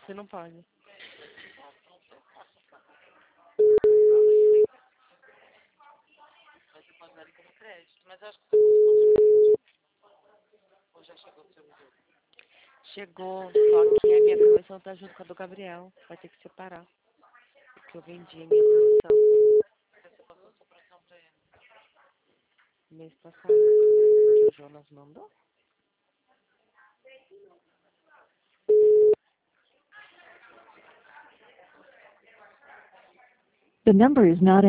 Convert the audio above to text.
Você não paga. Vai ter pagado como crédito, mas acho que ou já chegou o seu jogo? Chegou, só que a minha comissão tá junto com a do Gabriel. Vai ter que separar. Porque eu vendi a minha produção. Você passou sua produção pra ele? Mês passado. Que o Jonas mandou? The number is not